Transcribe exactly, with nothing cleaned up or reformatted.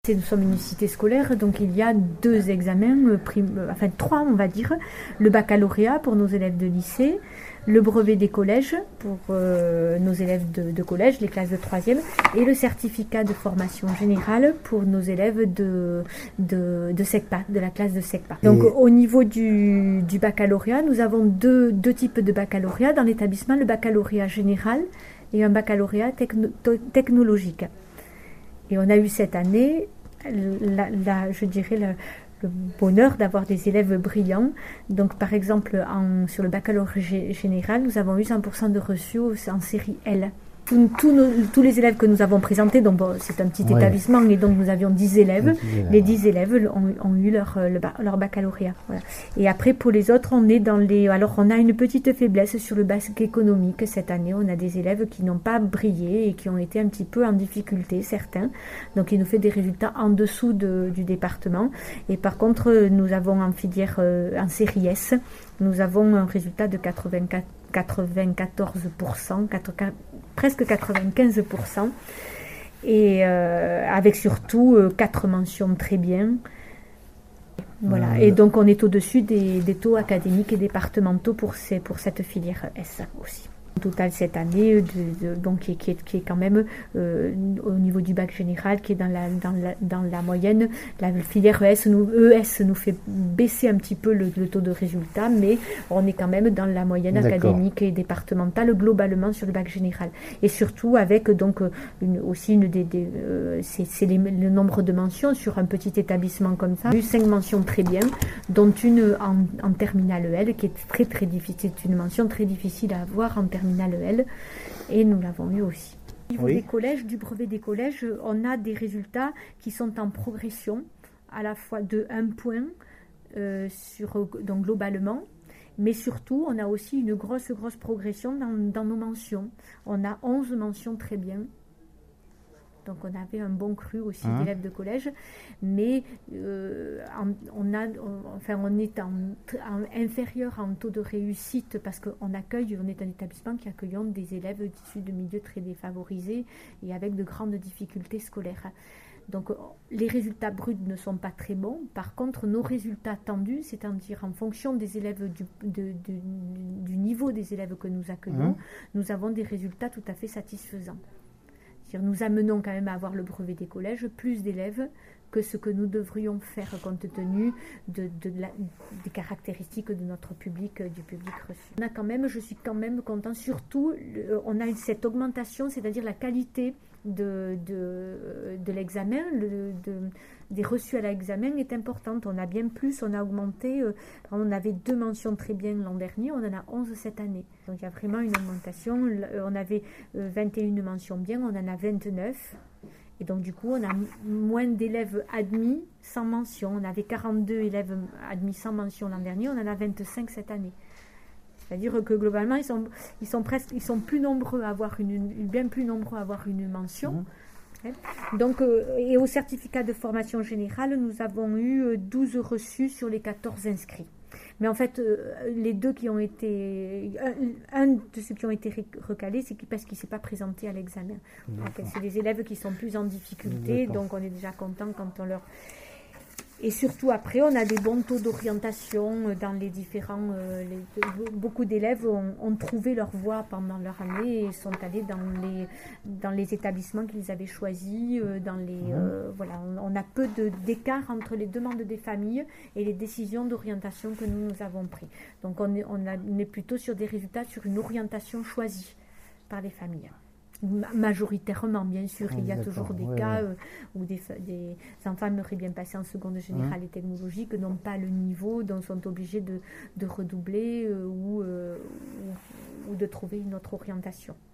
Nous sommes une cité scolaire, donc il y a deux examens, prim... enfin trois on va dire, le baccalauréat pour nos élèves de lycée, le brevet des collèges pour euh, nos élèves de, de collège, les classes de troisième, et le certificat de formation générale pour nos élèves de, de, de SECPA, de la classe de SECPA. Donc et... au niveau du, du baccalauréat, nous avons deux, deux types de baccalauréat dans l'établissement, le baccalauréat général et un baccalauréat techno, technologique. Et on a eu cette année, la, la, je dirais, le, le bonheur d'avoir des élèves brillants. Donc, par exemple, en, sur le baccalauréat général, nous avons eu cent pour cent de reçus en série L. Tous, tous, nos, tous les élèves que nous avons présentés, donc bon, c'est un petit ouais. établissement, et donc nous avions dix élèves. dix élèves. Les dix élèves ont, ont eu leur, le, leur baccalauréat. Voilà. Et après, pour les autres, on est dans les. Alors, on a une petite faiblesse sur le bac économique cette année. On a des élèves qui n'ont pas brillé et qui ont été un petit peu en difficulté, certains. Donc, il nous fait des résultats en dessous de, du département. Et par contre, nous avons en filière, euh, en série S, nous avons un résultat de quatre-vingt-quatre, quatre-vingt-quatorze pour cent, presque quatre-vingt-quinze pour cent, et euh, avec surtout euh, quatre mentions très bien. Voilà. Euh, et donc on est au-dessus des, des taux académiques et départementaux pour, ces, pour cette filière S aussi. Au total cette année, de, de, donc, qui, qui, est, qui est quand même euh, au niveau du bac général, qui est dans la, dans la, dans la moyenne. La filière E S nous, E S nous fait baisser un petit peu le, le taux de résultat, mais on est quand même dans la moyenne académique et départementale globalement sur le bac général. Et surtout avec donc une, aussi une des, des euh, c'est, c'est les, le nombre de mentions sur un petit établissement comme ça. Eu cinq mentions très bien, dont une en, en terminale E L qui est très très difficile, c'est une mention très difficile à avoir en terminale terminale E L, et nous l'avons eu aussi. Au niveau oui. des collèges, du brevet des collèges, on a des résultats qui sont en progression, à la fois de un point euh, sur, donc globalement, mais surtout on a aussi une grosse grosse progression dans, dans nos mentions. On a onze mentions très bien. Donc on avait un bon cru aussi hein. d'élèves de collège, mais euh, on, a, on, enfin, on est en, en inférieur en taux de réussite parce qu'on accueille, on est un établissement qui accueille des élèves issus de milieux très défavorisés et avec de grandes difficultés scolaires. Donc les résultats bruts ne sont pas très bons. Par contre, nos résultats tendus, c'est-à-dire en fonction des élèves du, de, de, du niveau des élèves que nous accueillons, mmh. nous avons des résultats tout à fait satisfaisants. Nous amenons quand même à avoir le brevet des collèges plus d'élèves que ce que nous devrions faire compte tenu de, de, de la, des caractéristiques de notre public, du public reçu. On a quand même, je suis quand même content, surtout on a cette augmentation, c'est-à-dire la qualité de, de, de l'examen, le, de, des reçus à l'examen est importante. On a bien plus, on a augmenté, euh, on avait deux mentions très bien l'an dernier, on en a onze cette année. Donc il y a vraiment une augmentation. On avait euh, vingt et une mentions bien, on en a vingt-neuf. Et donc du coup, on a moins d'élèves admis sans mention. On avait quarante-deux élèves admis sans mention l'an dernier, on en a vingt-cinq cette année. C'est-à-dire que globalement, ils sont, ils sont presque, ils sont plus nombreux à avoir une, une bien plus nombreux à avoir une mention. Mmh. Donc, euh, et au certificat de formation générale, nous avons eu douze reçus sur les quatorze inscrits. Mais en fait, euh, les deux qui ont été... Un, un de ceux qui ont été recalés, c'est parce qu'il ne s'est pas présenté à l'examen. Donc, c'est des élèves qui sont plus en difficulté, D'accord. donc on est déjà content quand on leur... Et surtout après, on a des bons taux d'orientation dans les différents... Euh, les, beaucoup d'élèves ont, ont trouvé leur voie pendant leur année et sont allés dans les, dans les établissements qu'ils avaient choisis. Euh, dans les, mmh. euh, voilà, on, on a peu de, d'écart entre les demandes des familles et les décisions d'orientation que nous, nous avons prises. Donc on est, on, a, on est plutôt sur des résultats sur une orientation choisie par les familles. Majoritairement, bien sûr, il y a D'accord, toujours des ouais, cas ouais. Euh, où des, des enfants aimeraient bien passer en seconde générale mmh. et technologique, n'ont pas le niveau, donc sont obligés de, de redoubler euh, ou, euh, ou, ou de trouver une autre orientation.